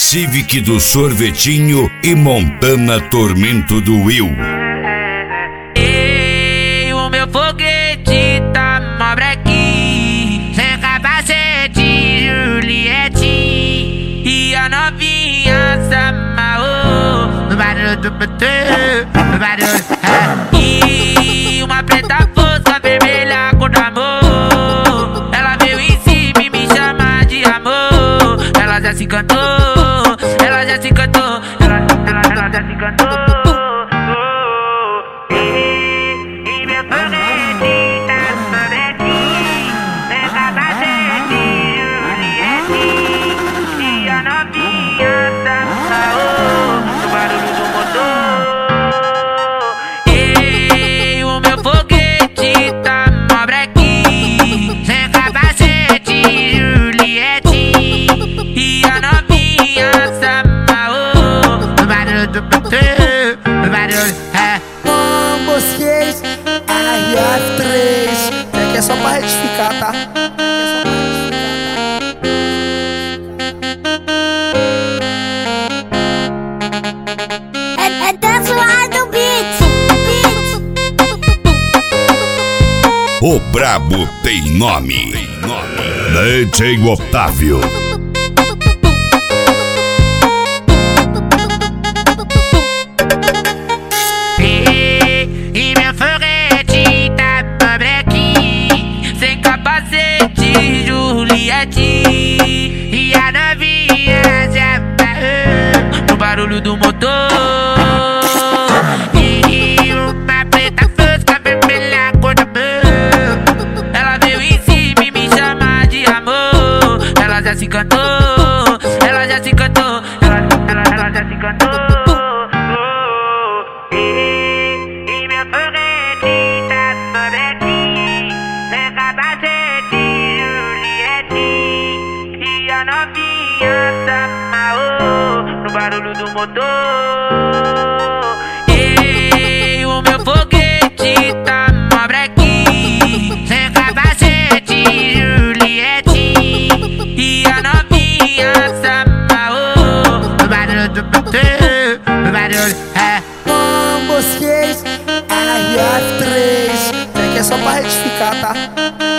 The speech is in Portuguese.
Civic do Sorvetinho e Montana Tormento do Will. Ei, o meu foguete tá mó brequinho, sem capacete, Juliette. E a novinha se amarrou no barulho do botão, no barulho. E uma preta fosca vermelha cor do amor, ela veio em cima e me chama de amor. Ela já se encantou, ela já se encantou, ela já se encantou. E meu foguete tá mó brequinho, sem capacete, Juliette. E a novinha se amarrou no barulho do motor. Ei, o meu foguete tá mó brequinho, sem capacete, Juliette. E a novinha se amarrou no barulho do motor, no barulho. Vocês, RF3, que é só pra retificar, tá? É dançar do beat. O brabo tem nome. DJ Otávio. E meu foguete tá mó brequinho, sem capacete, Juliette. E a novinha se amarrou no barulho do motor. E uma preta fosca vermelha cor do amor, ela veio em cima e me chama de amor. Ela já se encantou, ela já se encantou, ela já se encantou. E meu foguete tá mó brequinho, sem capacete, Juliette. E a novinha se amarrou no barulho do motor. Ei, o meu foguete tá mó brequinho, sem capacete, Juliette. E a novinha se amarrou no barulho do motor, no barulho. Vocês, RF3, que é só pra retificar, tá?